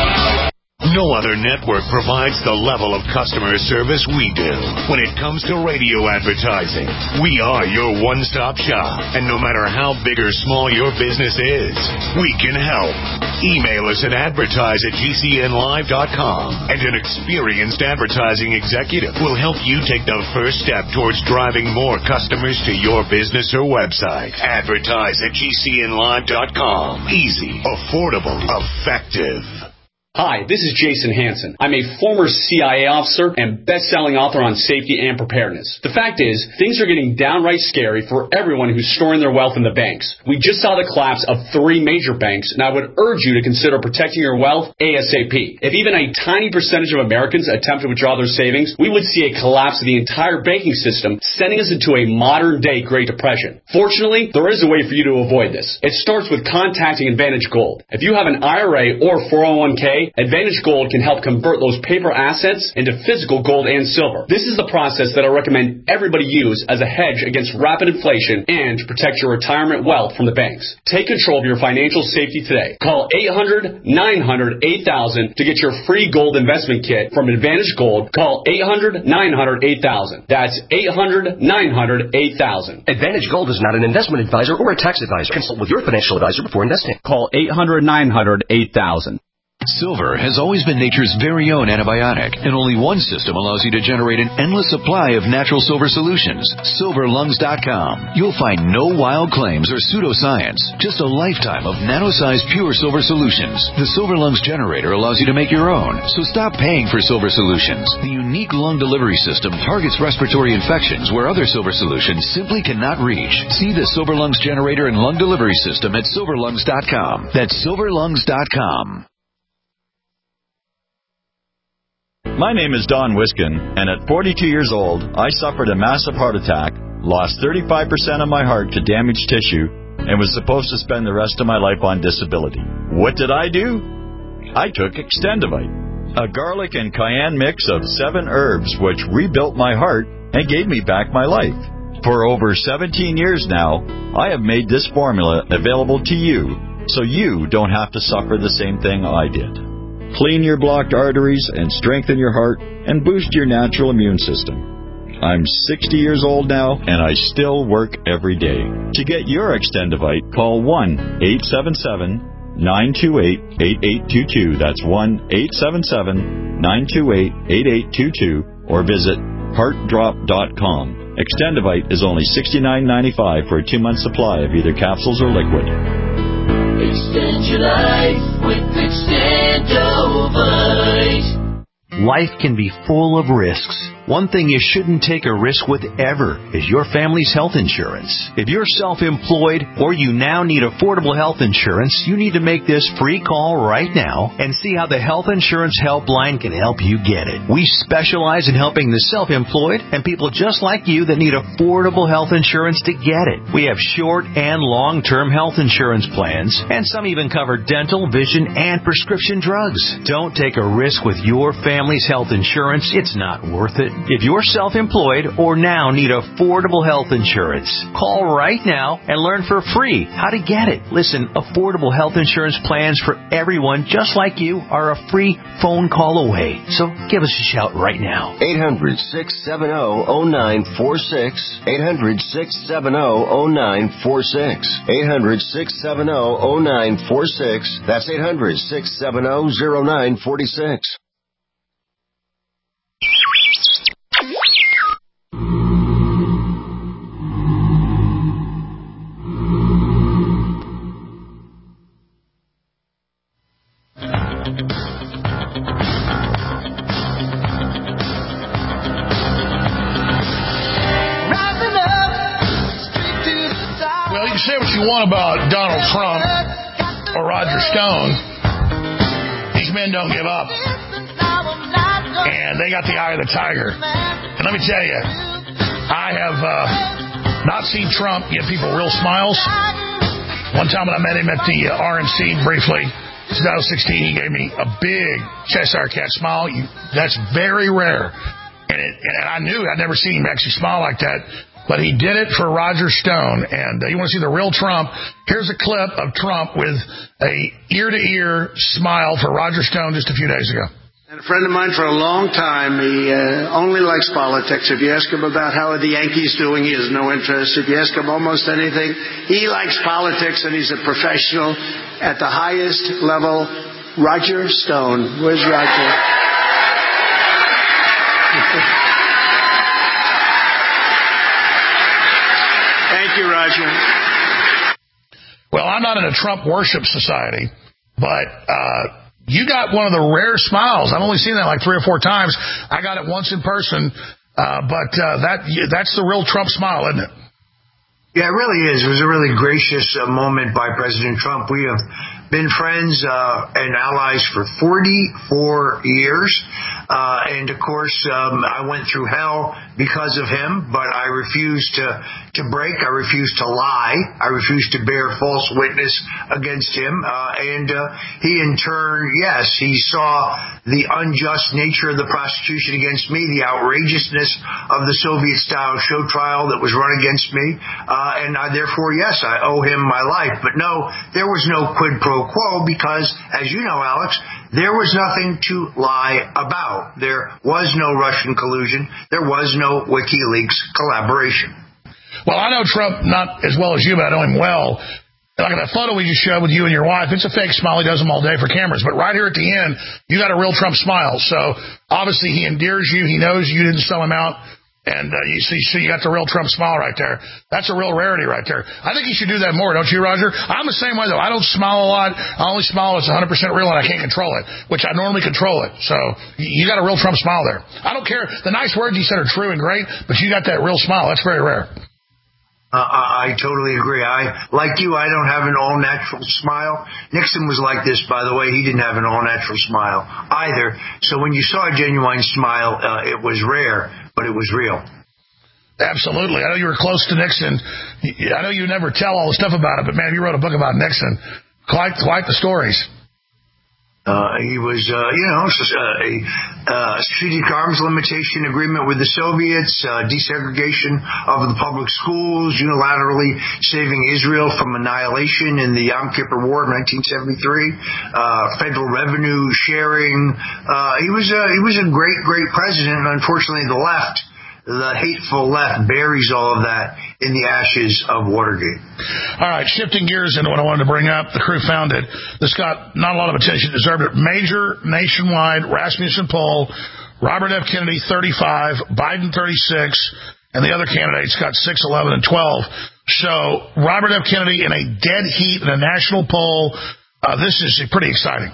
No other network provides the level of customer service we do when it comes to radio advertising. We are your one-stop shop, and no matter how big or small your business is, we can help. Email us at advertise at G C N live dot com, and an experienced advertising executive will help you take the first step towards driving more customers to your business or website. Advertise at G C N live dot com. Easy, affordable, effective. Hi, this is Jason Hansen. I'm a former C I A officer and best-selling author on safety and preparedness. The fact is, things are getting downright scary for everyone who's storing their wealth in the banks. We just saw the collapse of three major banks, and I would urge you to consider protecting your wealth ASAP. If even a tiny percentage of Americans attempt to withdraw their savings, we would see a collapse of the entire banking system, sending us into a modern-day Great Depression. Fortunately, there is a way for you to avoid this. It starts with contacting Advantage Gold. If you have an I R A or four oh one k, Advantage Gold can help convert those paper assets into physical gold and silver. This is the process that I recommend everybody use as a hedge against rapid inflation and to protect your retirement wealth from the banks. Take control of your financial safety today. Call eight hundred nine hundred eight thousand to get your free gold investment kit from Advantage Gold. Call eight hundred nine hundred eight thousand. That's eight hundred nine hundred eight thousand. Advantage Gold is not an investment advisor or a tax advisor. Consult with your financial advisor before investing. Call eight hundred nine hundred eight thousand. Silver has always been nature's very own antibiotic, and only one system allows you to generate an endless supply of natural silver solutions. silver lungs dot com. You'll find no wild claims or pseudoscience, just a lifetime of nano-sized pure silver solutions. The Silver Lungs generator allows you to make your own, so stop paying for silver solutions. The unique lung delivery system targets respiratory infections where other silver solutions simply cannot reach. See the Silver Lungs generator and lung delivery system at silver lungs dot com. That's silver lungs dot com. My name is Don Wiskin, and at forty-two years old, I suffered a massive heart attack, lost thirty-five percent of my heart to damaged tissue, and was supposed to spend the rest of my life on disability. What did I do? I took Extendivite, a garlic and cayenne mix of seven herbs which rebuilt my heart and gave me back my life. For over seventeen years now, I have made this formula available to you, so you don't have to suffer the same thing I did. Clean your blocked arteries and strengthen your heart and boost your natural immune system. I'm sixty years old now, and I still work every day. To get your Extendivite, call one eight seven seven, nine two eight, eight eight two two. That's one eight seven seven, nine two eight, eight eight two two, or visit heart drop dot com. Extendivite is only sixty-nine ninety-five for a two-month supply of either capsules or liquid. Extend your life with Extendovite. Life can be full of risks. One thing you shouldn't take a risk with ever is your family's health insurance. If you're self-employed or you now need affordable health insurance, you need to make this free call right now and see how the Health Insurance Helpline can help you get it. We specialize in helping the self-employed and people just like you that need affordable health insurance to get it. We have short and long-term health insurance plans, and some even cover dental, vision, and prescription drugs. Don't take a risk with your family's health insurance. It's not worth it. If you're self-employed or now need affordable health insurance, call right now and learn for free how to get it. Listen, affordable health insurance plans for everyone just like you are a free phone call away. So give us a shout right now. eight hundred, six seven zero, zero nine four six. eight hundred, six seven zero, zero nine four six. eight hundred, six seven zero, zero nine four six. That's eight hundred, six seven zero, zero nine four six. Say what you want about Donald Trump or Roger Stone. These men don't give up. And they got the eye of the tiger. And let me tell you, I have uh, not seen Trump give people real smiles. One time when I met him at the uh, R N C briefly, twenty sixteen, he gave me a big Cheshire Cat smile. You, that's very rare. And, it, and I knew I'd never seen him actually smile like that. But he did it for Roger Stone. And uh, you want to see the real Trump? Here's a clip of Trump with a ear-to-ear smile for Roger Stone just a few days ago. And a friend of mine for a long time, he uh, only likes politics. If you ask him about how are the Yankees doing, he has no interest. If you ask him almost anything, he likes politics, and he's a professional at the highest level. Roger Stone. Where's Roger? Thank you, Roger. Well, I'm not in a Trump worship society, but uh, you got one of the rare smiles. I've only seen that like three or four times. I got it once in person, uh, but uh, that that's the real Trump smile, isn't it? Yeah, it really is. It was a really gracious uh, moment by President Trump. We have been friends uh, and allies for forty-four years. Uh, and, of course, um, I went through hell because of him, but I refused to, to break. I refused to lie. I refused to bear false witness against him. Uh, and uh, he, in turn, yes, he saw the unjust nature of the prosecution against me, the outrageousness of the Soviet-style show trial that was run against me. Uh, and I, therefore, yes, I owe him my life. But, no, there was no quid pro quo because, as you know, Alex, there was nothing to lie about. There was no Russian collusion. There was no WikiLeaks collaboration. Well, I know Trump not as well as you, but I know him well. Like that photo we just showed with you and your wife, it's a fake smile. He does them all day for cameras. But right here at the end, you got a real Trump smile. So obviously he endears you. He knows you didn't sell him out. And uh, you see, so you got the real Trump smile right there. That's a real rarity right there. I think you should do that more, don't you, Roger? I'm the same way, though. I don't smile a lot. I only smile when it's one hundred percent real and I can't control it, which I normally control it. So you got a real Trump smile there. I don't care. The nice words you said are true and great, but you got that real smile. That's very rare. Uh, I totally agree. I, like you, I don't have an all-natural smile. Nixon was like this, by the way. He didn't have an all-natural smile either. So when you saw a genuine smile, uh, it was rare, but it was real. Absolutely. I know you were close to Nixon. I know you never tell all the stuff about it, but, man, you wrote a book about Nixon. Quite, quite the stories. Uh, he was, uh, you know, a uh, strategic arms limitation agreement with the Soviets, uh, desegregation of the public schools, unilaterally saving Israel from annihilation in the Yom Kippur War of nineteen seventy-three, uh, federal revenue sharing. Uh, he was, uh, he was a great, great president. Unfortunately, the left, the hateful left, buries all of that in the ashes of Watergate. All right, shifting gears into what I wanted to bring up. The crew found it. This got not a lot of attention, deserved it. Major nationwide Rasmussen poll, Robert F. Kennedy, thirty-five, Biden, thirty-six, and the other candidates got six, eleven, and twelve. So Robert F. Kennedy in a dead heat in a national poll. Uh, this is pretty exciting.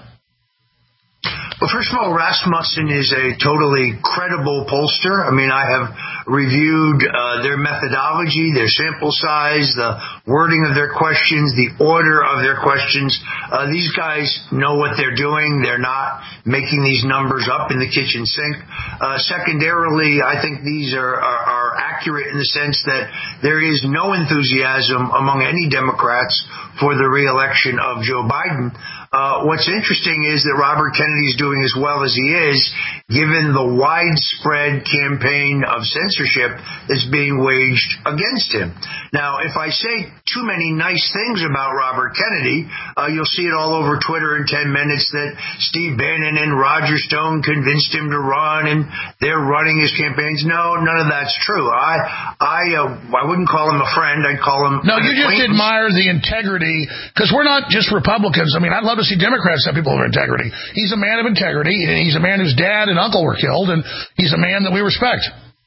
Well, first of all, Rasmussen is a totally credible pollster. I mean, I have reviewed uh, their methodology, their sample size, the wording of their questions, the order of their questions. Uh, these guys know what they're doing. They're not making these numbers up in the kitchen sink. Uh, secondarily, I think these are, are, are accurate in the sense that there is no enthusiasm among any Democrats for the reelection of Joe Biden. Uh, what's interesting is that Robert Kennedy is doing as well as he is, given the widespread campaign of censorship that's being waged against him. Now, if I say too many nice things about Robert Kennedy, uh, you'll see it all over Twitter in ten minutes that Steve Bannon and Roger Stone convinced him to run and they're running his campaigns. No, none of that's true. I I, uh, I wouldn't call him a friend. I'd call him No, you just admire the integrity, because we're not just Republicans. I mean, I'd love to see Democrats have people of integrity. He's a man of integrity, and he's a man whose dad and uncle were killed, and he's a man that we respect.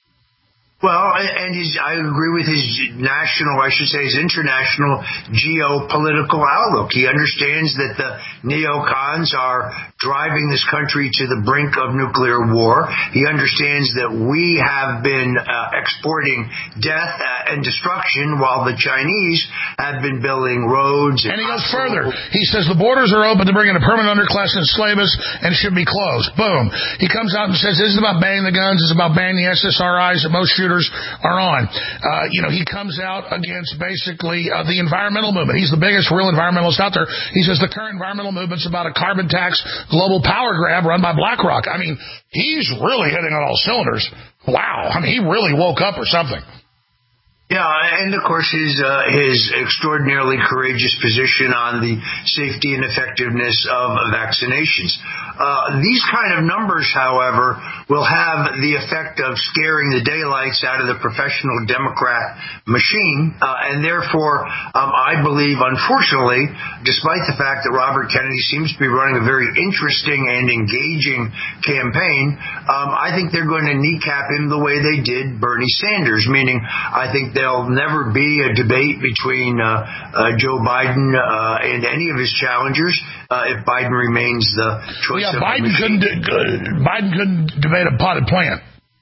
Well, and his, I agree with his national, I should say his international geopolitical outlook. He understands that the neocons are driving this country to the brink of nuclear war. He understands that we have been uh, exporting death and destruction while the Chinese have been building roads. And, and he goes further. He says the borders are open to bring in a permanent underclass and enslave us, and it should be closed. Boom. He comes out and says this is about banning the guns. It's about banning the S S R Is that most shooters are on. Uh, you know, he comes out against basically uh, the environmental movement. He's the biggest real environmentalist out there. He says the current environmental movement's about a carbon tax global power grab run by BlackRock. I mean, he's really hitting on all cylinders. Wow. I mean, he really woke up or something. Yeah, and of course his uh, his extraordinarily courageous position on the safety and effectiveness of vaccinations. Uh, these kind of numbers, however, will have the effect of scaring the daylights out of the professional Democrat machine, uh, and therefore, um, I believe, unfortunately, despite the fact that Robert Kennedy seems to be running a very interesting and engaging campaign, um, I think they're going to kneecap him the way they did Bernie Sanders, meaning I think there'll never be a debate between uh, uh, Joe Biden uh, and any of his challengers uh, if Biden remains the choice. Well, yeah, Biden couldn't. Uh, Biden couldn't debate a potted plant.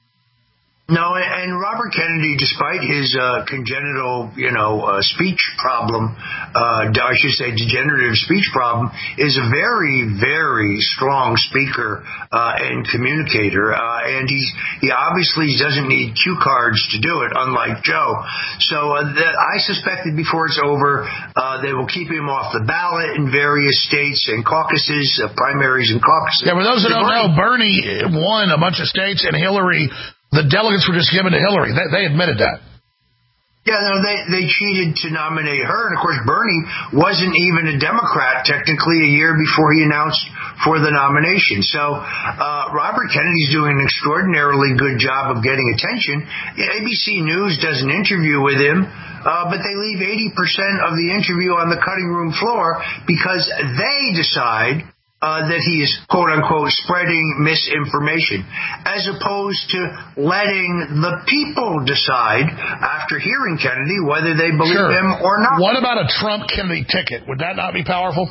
No, and Robert Kennedy, despite his uh, congenital, you know, uh, speech problem, uh, I should say degenerative speech problem, is a very, very strong speaker uh, and communicator. Uh, and he he obviously doesn't need cue cards to do it, unlike Joe. So uh, the, I suspect that before it's over, uh, they will keep him off the ballot in various states and caucuses, uh, primaries and caucuses. Yeah, for those that don't know, Bernie won a bunch of states, and Hillary, the delegates were just given to Hillary. They, they admitted that. Yeah, no, they, they cheated to nominate her. And, of course, Bernie wasn't even a Democrat technically a year before he announced for the nomination. So uh, Robert Kennedy's doing an extraordinarily good job of getting attention. A B C News does an interview with him uh, but they leave eighty percent of the interview on the cutting room floor because they decide Uh, that he is, quote-unquote, spreading misinformation, as opposed to letting the people decide, after hearing Kennedy, whether they believe sure. him or not. What about a Trump-Kennedy ticket? Would that not be powerful?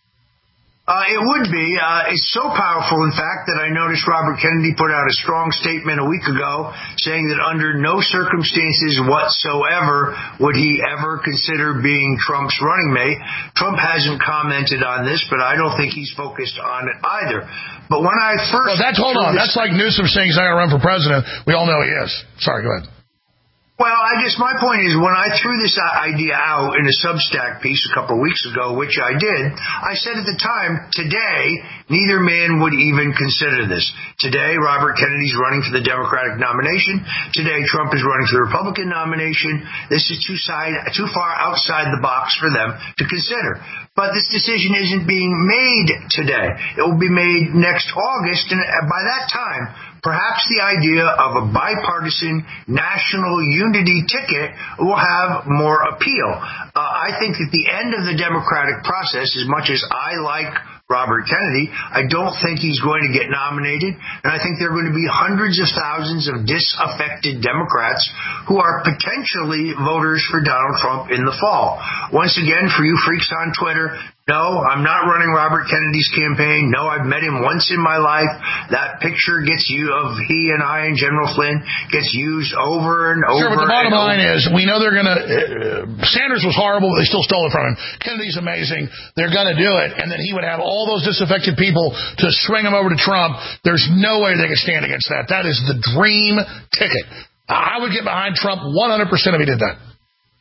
Uh, it would be. Uh, it's so powerful, in fact, that I noticed Robert Kennedy put out a strong statement a week ago saying that under no circumstances whatsoever would he ever consider being Trump's running mate. Trump hasn't commented on this, but I don't think he's focused on it either. But when I first... Well, that's, hold on. That's like Newsom saying he's not going to run for president. We all know he is. Sorry, go ahead. Well, I guess my point is when I threw this idea out in a Substack piece a couple of weeks ago, which I did, I said at the time, today, neither man would even consider this. Today, Robert Kennedy's running for the Democratic nomination. Today, Trump is running for the Republican nomination. This is too, side, too far outside the box for them to consider. But this decision isn't being made today. It will be made next August, and by that time, perhaps the idea of a bipartisan national unity ticket will have more appeal. Uh, I think at the end of the democratic process, as much as I like Robert Kennedy, I don't think he's going to get nominated, and I think there are going to be hundreds of thousands of disaffected Democrats who are potentially voters for Donald Trump in the fall. Once again, for you freaks on Twitter, no, I'm not running Robert Kennedy's campaign. No, I've met him once in my life. That picture gets you of he and I and General Flynn gets used over and over. Sure, but the bottom line over. is we know they're going to. Uh, Sanders was horrible, but they still stole it from him. Kennedy's amazing. They're going to do it, and then he would have all those disaffected people to swing him over to Trump. There's no way they could stand against that. That is the dream ticket. I would get behind Trump one hundred percent if he did that.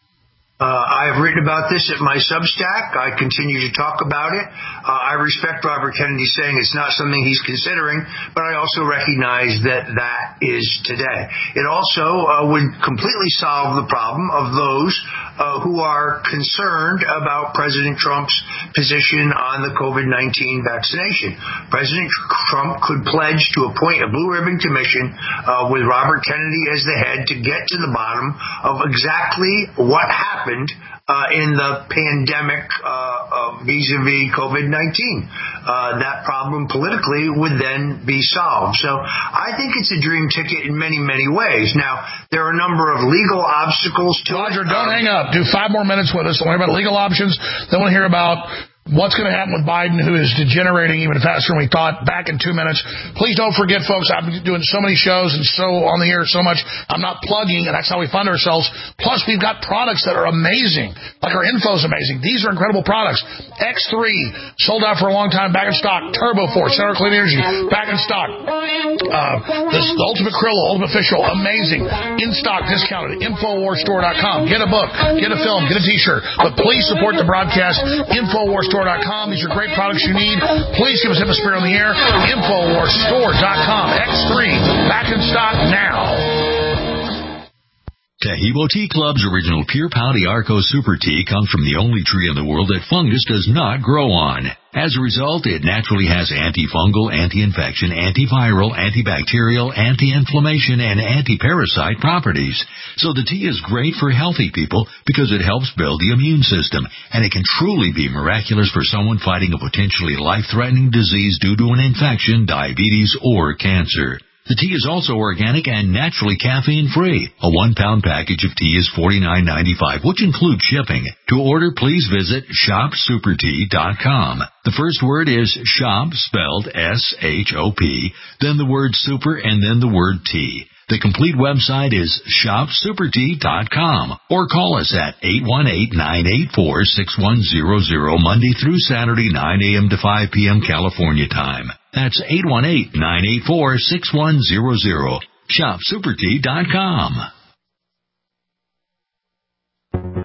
Uh, I have written about this at my Substack. I continue to talk about it. Uh, I respect Robert Kennedy saying it's not something he's considering, but I also recognize that that is today. It also uh, would completely solve the problem of those uh, who are concerned about President Trump's position on the COVID nineteen vaccination. President Trump could pledge to appoint a blue ribbon commission uh, with Robert Kennedy as the head to get to the bottom of exactly what happened Uh, in the pandemic uh, uh, vis-a-vis COVID nineteen. Uh, that problem politically would then be solved. So I think it's a dream ticket in many, many ways. Now, there are a number of legal obstacles to Roger, it. don't um, hang up. Do five more minutes with us. Don't worry about legal options. Then we'll hear about what's going to happen with Biden, who is degenerating even faster than we thought. Back in two minutes. Please don't forget, folks, I've been doing so many shows and so on the air so much. I'm not plugging, and that's how we fund ourselves. Plus, we've got products that are amazing. Like our info is amazing. These are incredible products. X three, sold out for a long time, back in stock. Turbo Force, Center Clean Energy, back in stock. Uh, this, the Ultimate Krill, Ultimate Official, amazing. In stock, discounted. Infowars Store dot com. Get a book, get a film, get a t-shirt. But please support the broadcast. Infowars Store dot com. These are great products you need. Please give us Hemisphere on the air. Infowars Store dot com. X three, back in stock now. Tahibo Tea Club's original Pure Pouty Arco Super Tea comes from the only tree in the world that fungus does not grow on. As a result, it naturally has antifungal, anti-infection, antiviral, antibacterial, anti-inflammation, and anti-parasite properties. So the tea is great for healthy people because it helps build the immune system, and it can truly be miraculous for someone fighting a potentially life-threatening disease due to an infection, diabetes, or cancer. The tea is also organic and naturally caffeine-free. A one-pound package of tea is forty-nine ninety-five, which includes shipping. To order, please visit shop super tea dot com. The first word is shop, spelled S H O P, then the word super, and then the word tea. The complete website is shop super tea dot com, or call us at eight one eight, nine eight four, six one zero zero Monday through Saturday, nine a.m. to five p.m. California time. That's eight one eight, nine eight four, six one zero zero. shop super tea dot com.